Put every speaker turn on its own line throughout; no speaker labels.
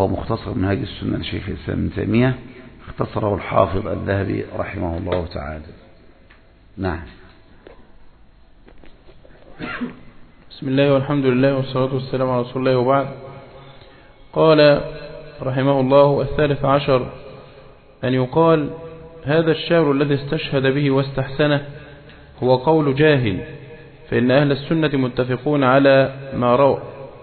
وهو مختصر منهاج السنة لشيخ الإسلام ابن تيمية، اختصره الحافظ الذهبي رحمه الله تعالى. نعم.
بسم الله والحمد لله والصلاة والسلام على رسول الله، وبعد. قال رحمه الله: 13 أن يقال هذا الشعر الذي استشهد به واستحسنه هو قول جاهل، فإن أهل السنة متفقون على ما روى.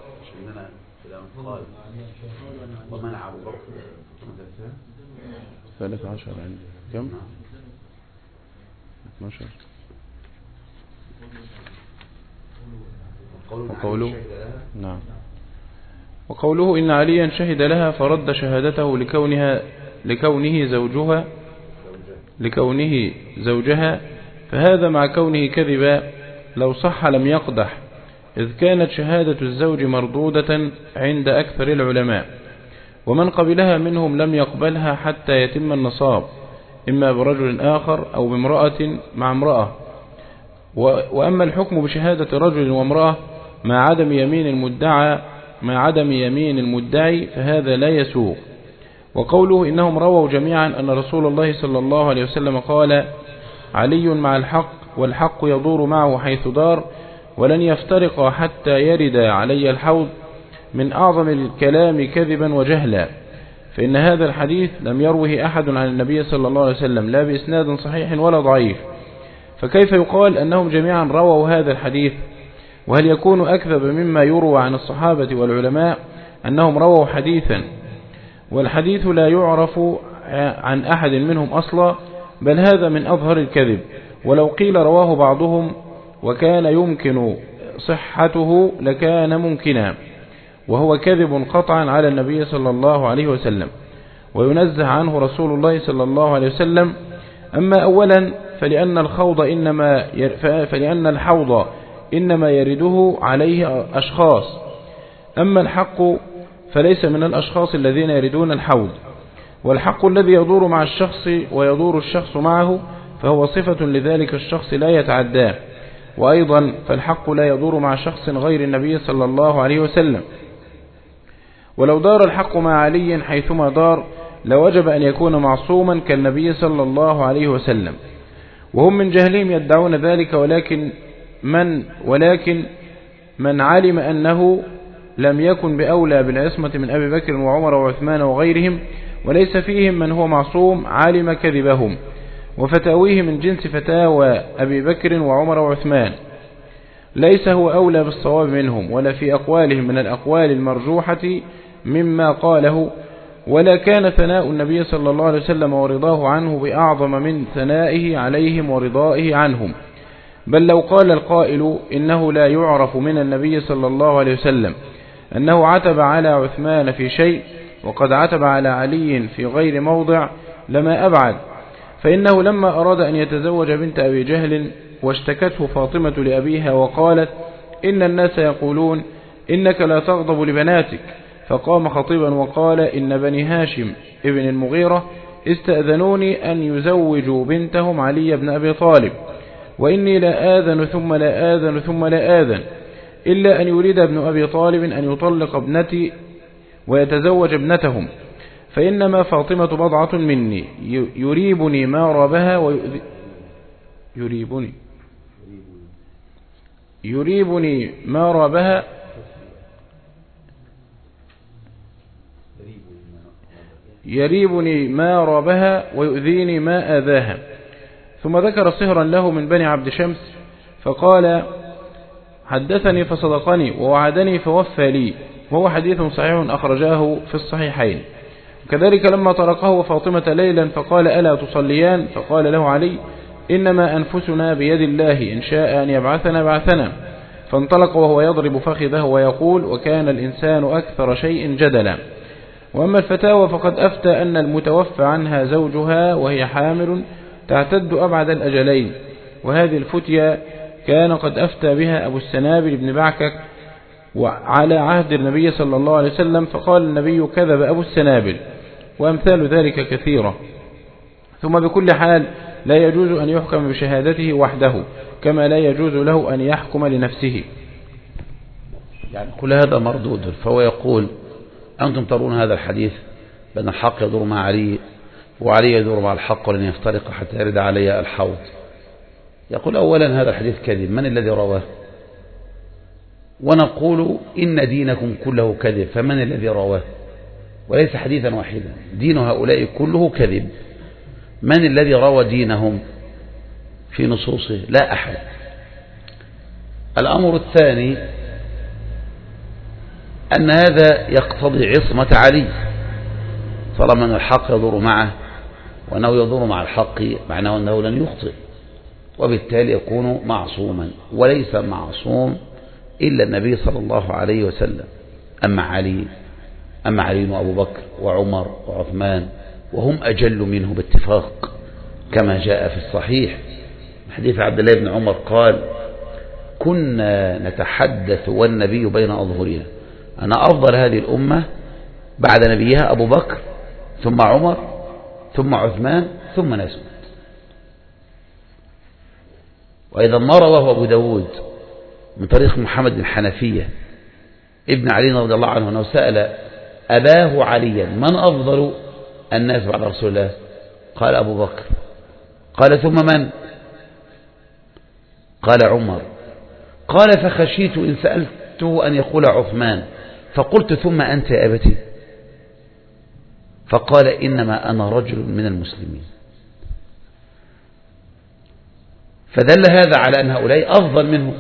13 يعني كم؟ 12. وقوله نعم، وقوله إن عليا شهد لها فرد شهادته لكونه زوجها، فهذا مع كونه كذبا لو صح لم يقدح، إذ كانت شهادة الزوج مردودة عند أكثر العلماء، ومن قبلها منهم لم يقبلها حتى يتم النصاب، إما برجل آخر أو بامرأة مع امرأة. وأما الحكم بشهادة رجل وامرأة مع عدم يمين المدعي فهذا لا يسوغ. وقوله إنهم رووا جميعا أن رسول الله صلى الله عليه وسلم قال: علي مع الحق والحق يدور معه حيث دار، ولن يفترق حتى يرد علي الحوض، من أعظم الكلام كذبا وجهلا، فإن هذا الحديث لم يروه أحد عن النبي صلى الله عليه وسلم لا بإسناد صحيح ولا ضعيف، فكيف يقال أنهم جميعا رووا هذا الحديث؟ وهل يكون أكذب مما يروى عن الصحابة والعلماء أنهم رووا حديثا والحديث لا يعرف عن أحد منهم أصلا؟ بل هذا من أظهر الكذب، ولو قيل رواه بعضهم وكان يمكن صحته لكان ممكنا، وهو كذب قطعا على النبي صلى الله عليه وسلم، وينزه عنه رسول الله صلى الله عليه وسلم. أما أولا فلأن الحوض إنما يرده عليه أشخاص، أما الحق فليس من الأشخاص الذين يردون الحوض، والحق الذي يدور مع الشخص ويدور الشخص معه فهو صفة لذلك الشخص لا يتعداه، وأيضا فالحق لا يدور مع شخص غير النبي صلى الله عليه وسلم. ولو دار الحق مع علي حيثما دار لوجب أن يكون معصوما كالنبي صلى الله عليه وسلم، وهم من جهلهم يدعون ذلك، ولكن من علم أنه لم يكن بأولى بالعصمة من أبي بكر وعمر وعثمان وغيرهم، وليس فيهم من هو معصوم، علم كذبهم وفتاويه من جنس فتاوى أبي بكر وعمر وعثمان، ليس هو أولى بالصواب منهم، ولا في أقوالهم من الأقوال المرجوحة مما قاله، ولا كان ثناء النبي صلى الله عليه وسلم ورضاه عنه بأعظم من ثنائه عليهم ورضائه عنهم. بل لو قال القائل إنه لا يعرف من النبي صلى الله عليه وسلم أنه عتب على عثمان في شيء وقد عتب على علي في غير موضع لما أبعد، فإنه لما أراد أن يتزوج بنت أبي جهل واشتكته فاطمة لأبيها وقالت: إن الناس يقولون إنك لا تغضب لبناتك، فقام خطيبا وقال: إن بني هاشم ابن المغيرة استأذنوني أن يزوجوا بنتهم علي بن أبي طالب، وإني لا آذن ثم لا آذن ثم لا آذن إلا أن يريد ابن أبي طالب أن يطلق ابنتي ويتزوج ابنتهم، فإنما فاطمة بضعة مني يريبني ما رابها يريبني ما رابها يريبني ما رابها ويؤذيني ما آذاها. ثم ذكر صهرا له من بني عبد شمس فقال: حدثني فصدقني ووعدني فوفى لي، وهو حديث صحيح أخرجاه في الصحيحين. كذلك لما طرقه وفاطمة ليلا فقال: ألا تصليان؟ فقال له علي: إنما أنفسنا بيد الله، إن شاء أن يبعثنا بعثنا. فانطلق وهو يضرب فخذه ويقول: وكان الإنسان أكثر شيء جدلا. وأما الفتاوى فقد أفتى أن المتوفى عنها زوجها وهي حامل تعتد أبعد الأجلين، وهذه الفتية كان قد أفتى بها أبو السنابل بن بعكك وعلى عهد النبي صلى الله عليه وسلم، فقال النبي: كذب أبو السنابل، وأمثال ذلك كثيرة. ثم بكل حال لا يجوز أن يحكم بشهادته وحده، كما لا يجوز له أن يحكم لنفسه.
يعني كل هذا مردود. فهو يقول أنتم ترون هذا الحديث بأن الحق يدور مع علي وعلي يدور مع الحق ولن يفترق حتى يرد علي الحوض. يقول أولا هذا الحديث كذب، من الذي رواه؟ ونقول إن دينكم كله كذب، فمن الذي رواه؟ وليس حديثا واحدا، دين هؤلاء كله كذب، من الذي روى دينهم في نصوصه؟ لا أحد. الأمر الثاني أن هذا يقتضي عصمة علي، طالما أن الحق يدور معه وأنه يدور مع الحق معناه أنه لن يخطئ، وبالتالي يكون معصوما، وليس معصوم إلا النبي صلى الله عليه وسلم. أما علي وأبو بكر وعمر وعثمان وهم أجل منه باتفاق، كما جاء في الصحيح حديث عبد الله بن عمر قال: كنا نتحدث والنبي بين أظهرنا أن أفضل هذه الأمة بعد نبيها أبو بكر ثم عمر ثم عثمان ثم ناس. وإذا ما رواه أبو داود من طريق محمد بن حنفية ابن علي رضي الله عنه أنه سأل أباه عليا: من أفضل الناس بعد رسول الله؟ قال أبو بكر. قال: ثم من؟ قال: عمر. قال: فخشيت إن سألته أن يقول عثمان، فقلت: ثم أنت يا أبتي؟ فقال: إنما أنا رجل من المسلمين. فدل هذا على أن هؤلاء أفضل منه.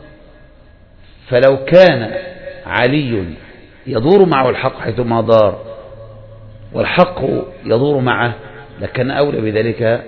فلو كان علي يدور معه الحق حيثما دار والحق يدور معه لكان أولى بذلك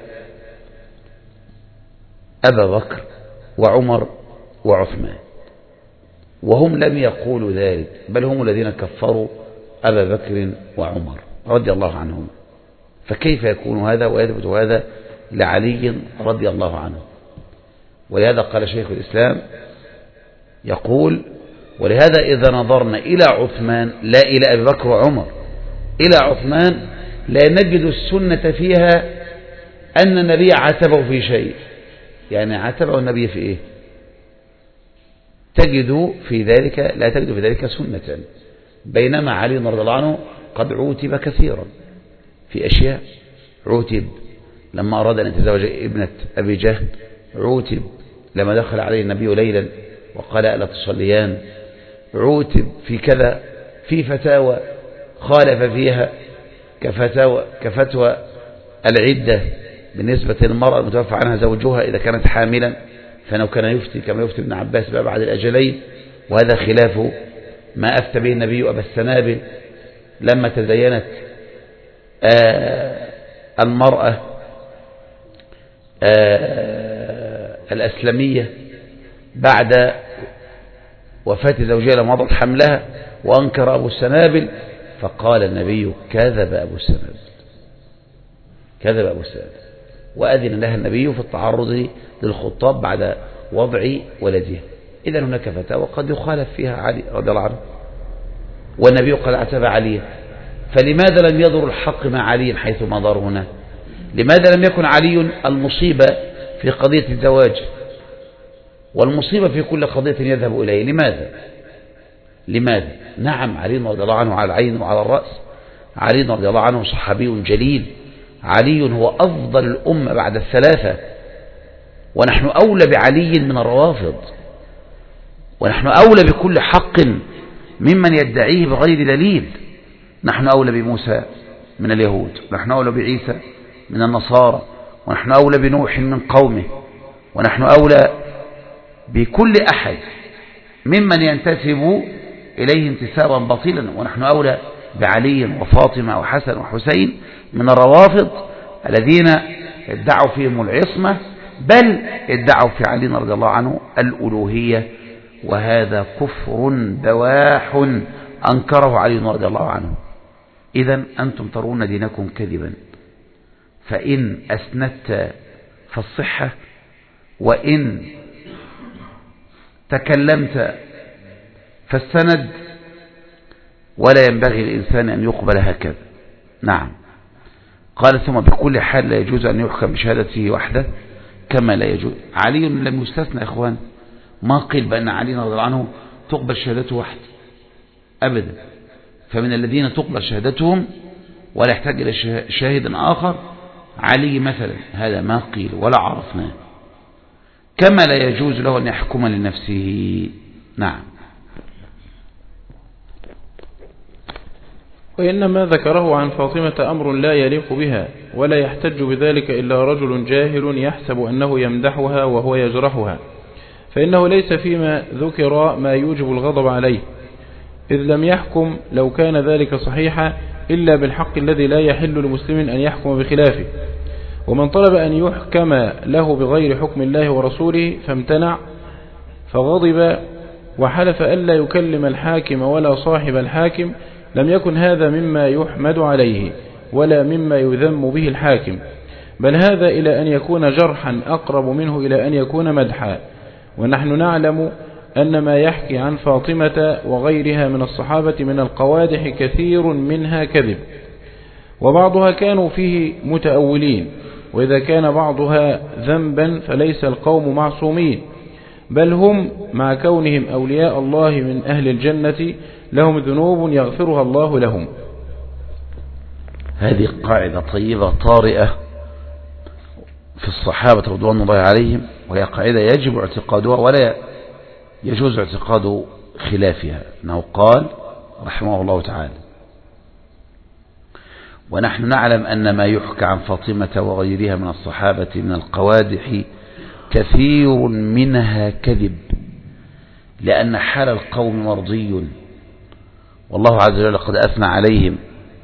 أبا بكر وعمر وعثمان، وهم لم يقولوا ذلك، بل هم الذين كفروا أبا بكر وعمر رضي الله عنهم. فكيف يكون هذا ويثبت هذا لعلي رضي الله عنه؟ ولهذا قال شيخ الإسلام يقول: ولهذا إذا نظرنا إلى عثمان لا إلى أبي بكر وعمر، إلى عثمان لا نجد السنة فيها أن النبي عاتبه في شيء. يعني عاتبه النبي في إيه؟ تجد في ذلك، لا تجد في ذلك سنة. بينما علي رضي الله عنه قد عوتب كثيرا في أشياء. عوتب لما أراد أن يتزوج ابنة أبي جهل، عوتب لما دخل عليه النبي ليلا وقال: ألا تصليان؟ عوتب في كذا، في فتاوى خالف فيها كفتوى العدة بالنسبة للمرأة المتوفى عنها زوجها إذا كانت حاملا، فإنه كان يفتي كما يفتي ابن عباس بقى بعد الأجلين، وهذا خلاف ما أفتى به النبي أبا السنابل لما تزينت المرأة الأسلمية بعد وفاة زوجها لما وضعت حملها، وأنكر أبو السنابل، فقال النبي: كذب أبو السنابل، كذب أبو السنابل، وأذن لها النبي في التعرض للخطاب بعد وضع ولدها. إذن هناك فتاوى قد يخالف فيها علي رضي الله عنه، والنبي قد عتب عليه. فلماذا لم يضر الحق مع علي حيث ما دار هنا؟ لماذا لم يكن علي المصيبة في قضية الزواج والمصيبة في كل قضية يذهب إليه؟ لماذا؟ نعم، علي رضي الله عنه على العين وعلى الرأس. علي رضي الله عنه صحابي جليل، علي هو أفضل الأمة بعد الثلاثة، ونحن أولى بعلي من الروافض، ونحن أولى بكل حق ممن يدعيه بغير دليل. نحن أولى بموسى من اليهود، ونحن أولى بعيسى من النصارى، ونحن أولى بنوح من قومه، ونحن أولى بكل أحد ممن ينتسب إليه انتسابا باطلا، ونحن أولى بعلي وفاطمة وحسن وحسين من الروافض الذين ادعوا فيهم العصمة، بل ادعوا في علي رضي الله عنه الألوهية، وهذا كفر بواح أنكره علي رضي الله عنه. إذن أنتم ترون دينكم كذبا، فإن أسندت فالصحة، وإن تكلمت فالسند، ولا ينبغي الإنسان أن يقبل هكذا. نعم. قال: ثم بكل حال لا يجوز أن يحكم بشهادته وحده كما لا يجوز. علي لم يستثنى إخوان، ما قيل بأن علي رضي الله عنه تقبل شهادته وحده أبدا، فمن الذين تقبل شهادتهم ولا يحتاج إلى شاهد آخر علي مثلا، هذا ما قيل ولا عرفناه، كما لا يجوز له أن يحكم لنفسه. نعم.
وإنما ذكره عن فاطمة أمر لا يليق بها، ولا يحتج بذلك إلا رجل جاهل يحسب أنه يمدحها وهو يجرحها، فإنه ليس فيما ذكر ما يوجب الغضب عليه، إذ لم يحكم لو كان ذلك صحيحا إلا بالحق الذي لا يحل لمسلم أن يحكم بخلافه. ومن طلب أن يحكم له بغير حكم الله ورسوله فامتنع فغضب وحلف ألا يكلم الحاكم ولا صاحب الحاكم، لم يكن هذا مما يحمد عليه ولا مما يذم به الحاكم، بل هذا إلى أن يكون جرحا أقرب منه إلى أن يكون مدحا. ونحن نعلم أن ما يحكي عن فاطمة وغيرها من الصحابة من القوادح كثير منها كذب، وبعضها كانوا فيه متأولين، وإذا كان بعضها ذنبا فليس القوم معصومين، بل هم مع كونهم أولياء الله من أهل الجنة لهم ذنوب يغفرها الله لهم.
هذه قاعدة طيبة طارئة في الصحابة رضوان الله عليهم، وهي قاعدة يجب اعتقادها ولا يجوز اعتقاد خلافها، أنه قال رحمه الله تعالى: ونحن نعلم أن ما يحكى عن فاطمة وغيرها من الصحابة من القوادح كثير منها كذب، لأن حال القوم مرضي، والله عز وجل قد أثنى عليهم،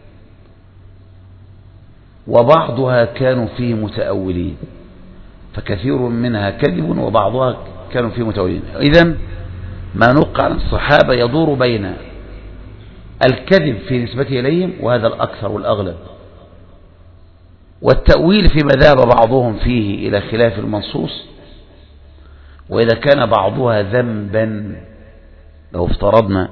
وبعضها كانوا فيه متأولين، فكثير منها كذب وبعضها كانوا فيه متأولين. إذن ما نقع عن الصحابة يدور بين الكذب في نسبته إليهم، وهذا الأكثر والأغلب، والتأويل فيما ذهب بعضهم فيه إلى خلاف المنصوص. وإذا كان بعضها ذنبا، لو افترضنا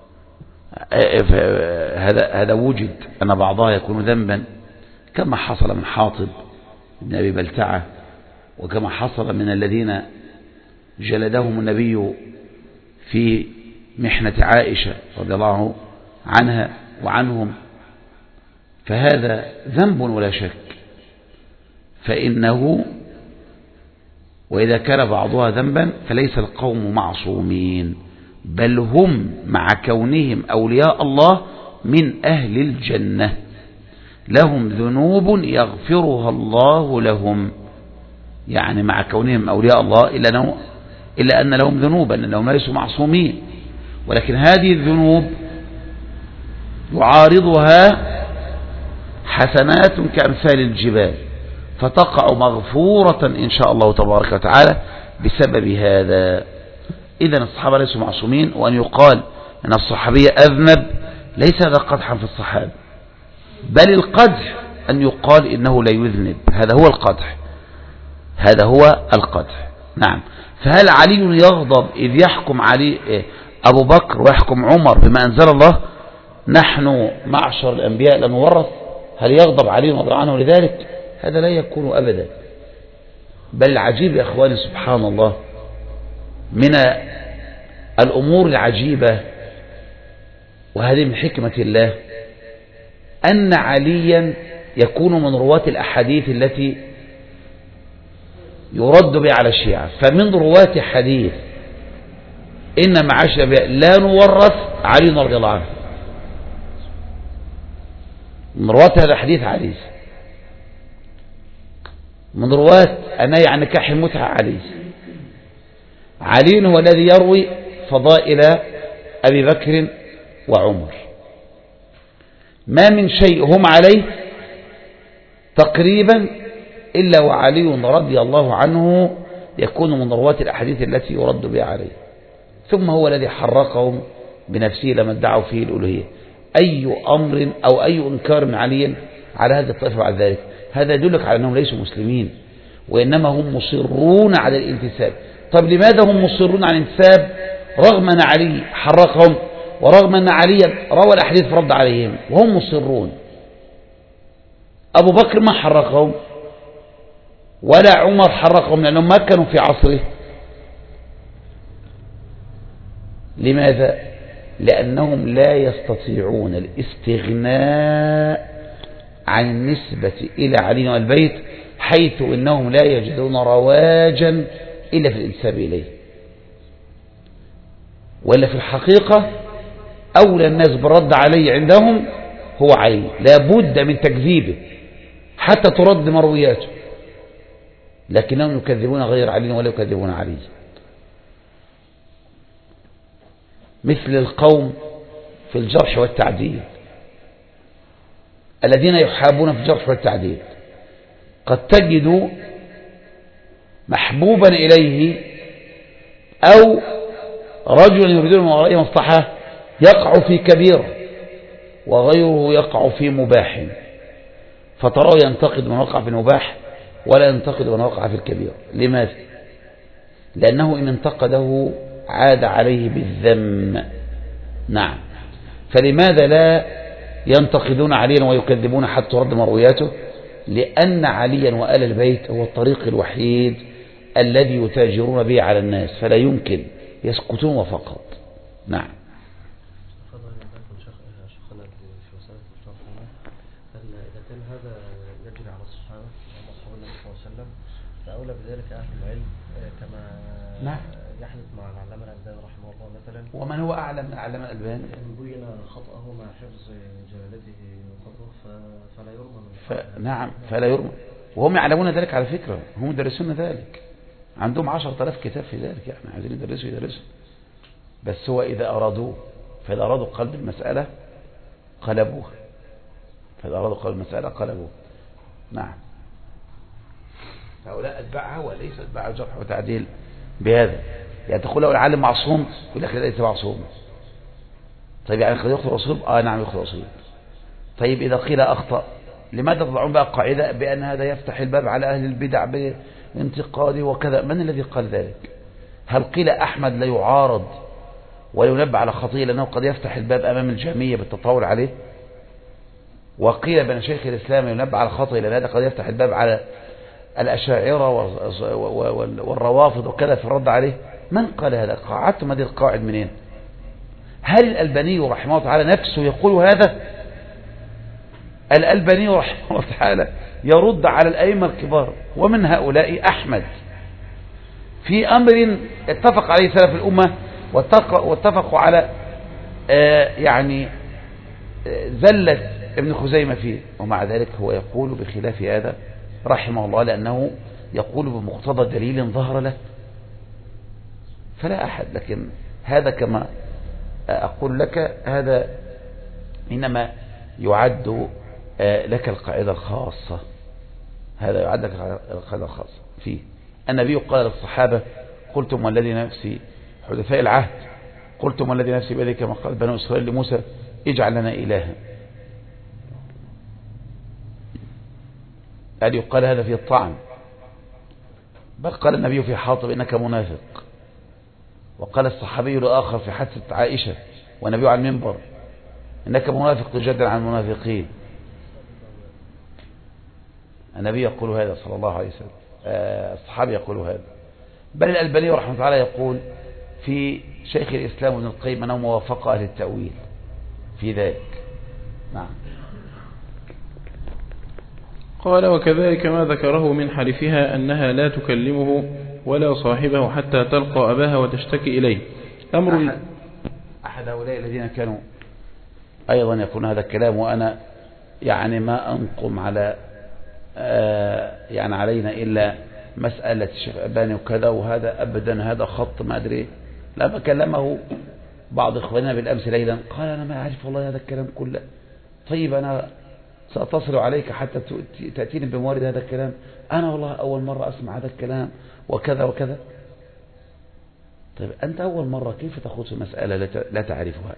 هذا وجد أن بعضها يكون ذنبا، كما حصل من حاطب بن أبي بلتعة، وكما حصل من الذين جلدهم النبي في محنة عائشة رضي الله عنها وعنهم، فهذا ذنب ولا شك. فإنه وإذا كان بعضها ذنبا فليس القوم معصومين، بل هم مع كونهم أولياء الله من أهل الجنة لهم ذنوب يغفرها الله لهم، يعني مع كونهم أولياء الله إلا أن لهم ذنوبا، أنهم ليسوا معصومين، ولكن هذه الذنوب يعارضها حسنات كأمثال الجبال، فتقع مغفورة إن شاء الله تبارك وتعالى بسبب هذا. إذن الصحابة ليسوا معصومين، وأن يقال أن الصحابي أذنب ليس هذا قدحا في الصحابة، بل القدح أن يقال إنه لا يذنب، هذا هو القدح، هذا هو القدح. نعم. فهل علي يغضب إذ يحكم علي أبو بكر ويحكم عمر بما أنزل الله؟ نحن معشر الأنبياء لا نورث. هل يغضب علي رضي الله عنه لذلك؟ هذا لا يكون أبدا. بل العجيب يا أخواني سبحان الله، من الأمور العجيبة، وهذه من حكمة الله، أن عليا يكون من رواة الأحاديث التي يرد بها على الشيعة. فمن رواة حديث إن معاشر الأنبياء لا نورث علي رضي الله عنه، من رواة هذا الحديث علي، من رواة النهي عن نكاح المتعة علي هو الذي يروي فضائل أبي بكر وعمر. ما من شيء هم عليه تقريبا إلا وعلي رضي الله عنه يكون من رواة الأحاديث التي يرد بها عليه، ثم هو الذي حرقهم بنفسه لما ادعوا فيه الألوهية. أي أمر أو أي إنكار من علي على هذا الطائفة وعلى ذلك، هذا يدلك على أنهم ليسوا مسلمين، وإنما هم مصرون على الانتساب. طب لماذا هم مصرون على الانتساب رغم أن علي حرقهم، ورغم أن علي روى الأحاديث فرد عليهم وهم مصرون؟ أبو بكر ما حرقهم ولا عمر حرقهم لأنهم ما كانوا في عصره. لماذا؟ لأنهم لا يستطيعون الاستغناء عن النسبة إلى علي والبيت، حيث إنهم لا يجدون رواجا إلا في الانتساب إليه. ولا في الحقيقة أولى الناس برد علي عندهم هو علي، لا بد من تكذيبه حتى ترد مروياته، لكنهم يكذبون غير علي ولا يكذبون علي. مثل القوم في الجرح والتعديل الذين يحابون في الجرح والتعديل، قد تجد محبوبا إليه أو رجلا يريدون من ورائه مصلحة يقع في كبير وغيره يقع في مباح، فتراه ينتقد من وقع في المباح ولا ينتقد من وقع في الكبير. لماذا؟ لأنه إن انتقده عاد عليه بالذم. نعم. فلماذا لا ينتقدون عليا ويكذبون حتى ترد مروياته؟ لأن عليا وآل البيت هو الطريق الوحيد الذي يتاجرون به على الناس، فلا يمكن يسكتون فقط. نعم.
كان هذا يجري على الصحابة وأصحاب النبي صلى الله عليه وسلم، فأولى بذلك أهل العلم كما
نعم.
يحدث مع العلامة الألباني رحمه الله مثلا.
ومن هو أعلم من العلامة الألباني؟
بين خطأه مع حفظ جلالته وقدره فلا يرمى
نعم، فلا يرمى، وهم يعلمون ذلك على فكرة، هم يدرسون ذلك، عندهم 10,000 كتاب في ذلك، يعني عايزين يدرسوا، بس هو إذا أرادوا قلب المسألة قلبوها، نعم. هؤلاء أتباعها وليس أتباع الجرح وتعديل بهذا. يعني تقول له العالم معصوم، يقول لك ليس معصوم. طيب يعني قد يخطئ رسول؟ نعم يخطئ رسول. طيب إذا قيل أخطأ، لماذا تضعون بقى قاعدة بأن هذا يفتح الباب على أهل البدع بانتقاده وكذا؟ من الذي قال ذلك؟ هل قيل أحمد لا يعارض وينبه على خطيئة لأنه قد يفتح الباب أمام الجهمية بالتطاول عليه؟ وقيل بأن شيخ الإسلام ينبه على خطيئة لأن هذا قد يفتح الباب على الأشاعرة والروافض وكذا في الرد عليه؟ من قال هذا؟ قاعدتم هذه القواعد منين؟ هل الألباني رحمه الله تعالى نفسه يقول هذا؟ الألباني رحمه الله تعالى يرد على الأئمة الكبار، ومن هؤلاء أحمد في أمر اتفق عليه سلف الأمة واتفقوا على يعني زلة ابن خزيمة فيه، ومع ذلك هو يقول بخلاف هذا رحمه الله، لأنه يقول بمقتضى دليل ظهر له، فلا أحد. لكن هذا كما أقول لك، هذا إنما يعد لك القاعدة الخاصة، هذا يعد لك القاعدة الخاصة فيه. النبي قال للصحابة: قلتم والذي نفسي، حدثاء العهد، قلتم والذي نفسي بيده كما قال بنو إسرائيل لموسى: اجعل لنا إلها. قال يقال هذا في الطعن، بل قال النبي في حاطب: إنك منافق. وقال الصحابي لآخر في حادثة عائشة والنبي على المنبر: إنك منافق تجادل عن المنافقين. النبي يقول هذا صلى الله عليه وسلم، الصحابي يقول هذا. بل الألباني رحمه الله تعالى يقول في شيخ الإسلام ابن القيم أنه موافق أهل التأويل في ذلك. نعم.
قال: وكذلك ما ذكره من حلفها أنها لا تكلمه ولا صاحبه حتى تلقى أباها وتشتكي إليه. أمر
أحد هؤلاء الذين كانوا أيضا يقولون هذا الكلام، وأنا يعني ما أنقم على يعني علينا إلا مسألة الشيخ أباني وكذا وهذا أبدا، هذا خط ما أدري. لما كلمه بعض إخواننا بالأمس ليلا قال: أنا ما أعرف والله هذا الكلام كله. طيب أنا سأتصل عليك حتى تأتيني بموارد هذا الكلام، أنا والله أول مرة أسمع هذا الكلام وكذا وكذا. طيب أنت أول مرة كيف تخوض في مسألة لا تعرفها؟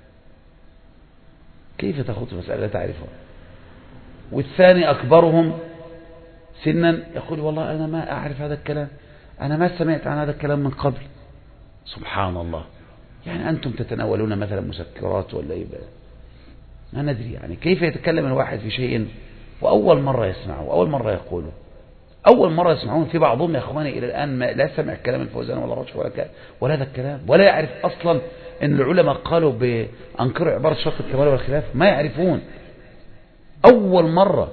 كيف تخوض في مسألة لا تعرفها؟ والثاني أكبرهم سنا يقول: والله أنا ما أعرف هذا الكلام، أنا ما سمعت عن هذا الكلام من قبل. سبحان الله. يعني أنتم تتناولون مثلا مسكرات ولا إيه؟ ما ندري يعني كيف يتكلم الواحد في شيء وأول مرة يسمعه وأول مرة يقوله، أول مرة يسمعون. في بعضهم يا أخواني إلى الآن لا سمع كلام الفوزان ولا رشح ولا هذا الكلام، ولا يعرف أصلا ان العلماء قالوا بأنكروا عبارة شرط الكمال والخلاف؟ ما يعرفون، أول مرة.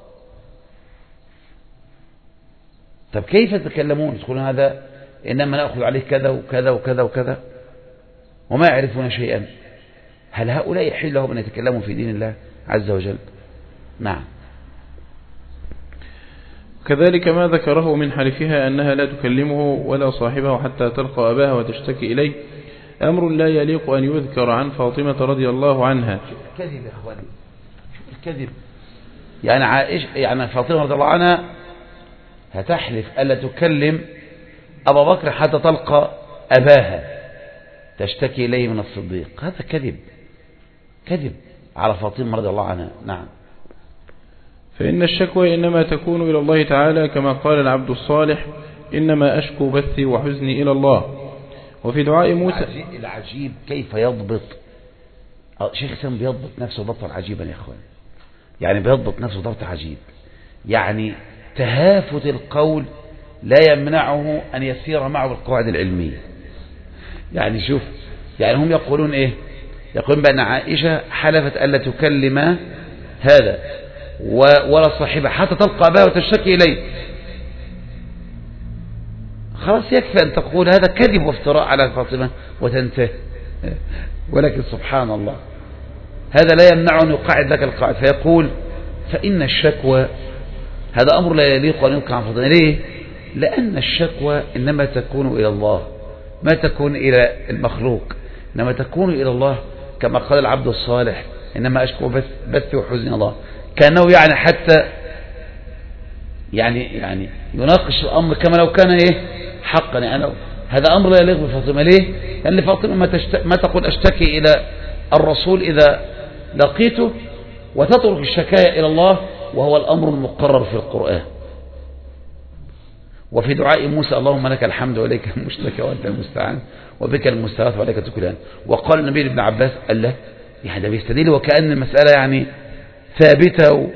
طب كيف يتكلمون يقولون هذا إنما نأخذ عليه كذا وكذا وكذا وكذا وما يعرفون شيئا؟ هل هؤلاء يحل لهم أن يتكلموا في دين الله عز وجل؟ نعم.
كذلك ما ذكره من حلفها أنها لا تكلمه ولا صاحبه حتى تلقى أباها وتشتكي إليه أمر لا يليق أن يذكر عن فاطمة رضي الله عنها.
الكذب يا إخواني، الكذب. يعني فاطمة رضي الله عنها هتحلف ألا تكلم أبا بكر حتى تلقى أباها تشتكي إليه من الصديق. هذا كذب، كذب على فاطمة رضي الله عنها. نعم.
فإن الشكوى إنما تكون إلى الله تعالى كما قال العبد الصالح إنما أشكو بثي وحزني إلى الله. وفي دعاء موسى
العجيب كيف يضبط شيخ الإسلام، بيضبط نفسه ضبطا عجيبا يا إخوان. يعني بيضبط نفسه ضبط عجيب، يعني تهافت القول لا يمنعه أن يسير معه بالقواعد العلمية. يعني شوف، يعني هم يقولون إيه؟ يقولون بأن عائشة حلفت ألا تكلم هذا ولا صاحبها حتى تلقى أباها وتشتكي إليه. خلاص يكفي أن تقول هذا كذب وافتراء على فاطمة وتنتهي. ولكن سبحان الله هذا لا يمنع أن يقاعد لك القاعد، فيقول فإن الشكوى هذا أمر لا يليق أن يلقى عن فاطمة. ليه؟ لأن الشكوى إنما تكون إلى الله، ما تكون إلى المخلوق، إنما تكون إلى الله كما قال العبد الصالح إنما أشكو بثي وحزن الله. كأنه يعني حتى يعني يناقش الأمر كما لو كان إيه حقا. يعني هذا أمر لا يليق بفاطمة. ليه؟ لأن فاطمة ما تقول أشتكي إلى الرسول إذا لقيته، وتترك الشكاية إلى الله وهو الأمر المقرر في القرآن. وفي دعاء موسى اللهم لك الحمد وإليك المشتكى وأنت المستعان وبك المستغاث وعليك التكلان. وقال النبي ابن عباس قال له يعني ده بيستدل وكأن المسألة يعني ثابتة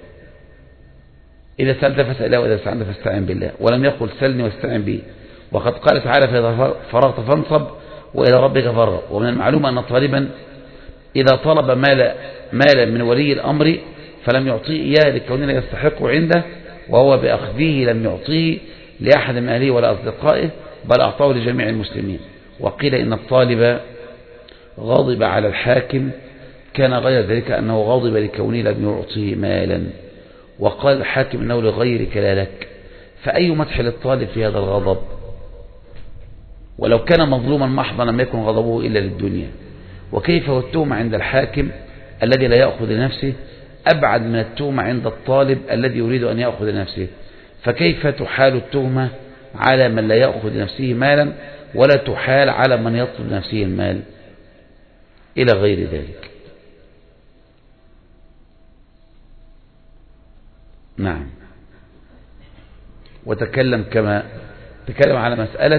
إذا سألت فاسأل الله وإذا استعنت فاستعن بالله، ولم يقل سلني واستعن بي. وقد قال تعالى فإذا فرغت فانصب وإلى ربك فارغب. ومن المعلوم أن طالبا إذا طلب مالا من ولي الأمر فلم يعطيه إياه لكونه لا يستحق عنده، وهو بأخذه لم يعطيه لأحد من أهله ولا أصدقائه بل أعطاه لجميع المسلمين. وقيل إن الطالب غضب على الحاكم كان غير ذلك أنه غضب لكونه لم يعطيه مالا. وقال الحاكم إنه لغيرك لا لك. فأي مدح للطالب في هذا الغضب؟ ولو كان مظلوما محضا لم يكن غضبه إلا للدنيا. وكيف والتهمة عند الحاكم الذي لا يأخذ لنفسه أبعد من التهمة عند الطالب الذي يريد أن يأخذ لنفسه؟ فكيف تحال التهمة على من لا يأخذ لنفسه مالا ولا تحال على من يطلب لنفسه المال إلى غير ذلك؟ نعم. وتكلم كما تكلم على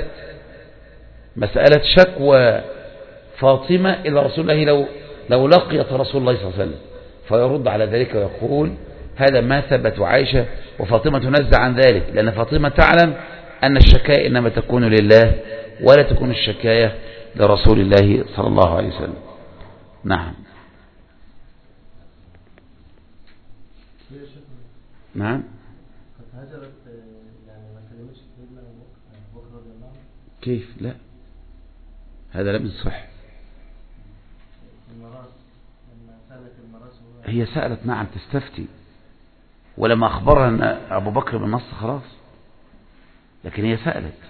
مسألة شكوى فاطمة إلى رسول الله لو لقيت رسول الله صلى الله عليه وسلم، فيرد على ذلك ويقول هذا ما ثبت عائشة، وفاطمة تنزع عن ذلك لأن فاطمة تعلم أن الشكاية إنما تكون لله ولا تكون الشكاية لرسول الله صلى الله عليه وسلم. نعم. نعم. كيف؟ لا هذا لم يصح. هي سألت نعم تستفتي، ولما أخبرها أن أبو بكر بالنص خلاص، لكن هي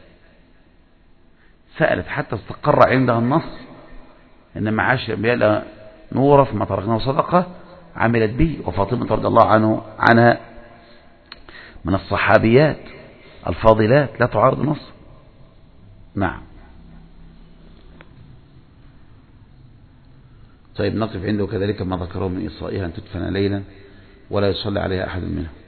سألت حتى استقر عندها النص إن معاش الأنبياء نورا فما تركناه صدقة عملت به. وفاطمة رضي الله عنها من الصحابيات الفاضلات لا تعارض نص. نعم. طيب نقف عنده. كذلك ما ذكره من إصرائها أن تدفن ليلا ولا يصلي عليها أحد منهم.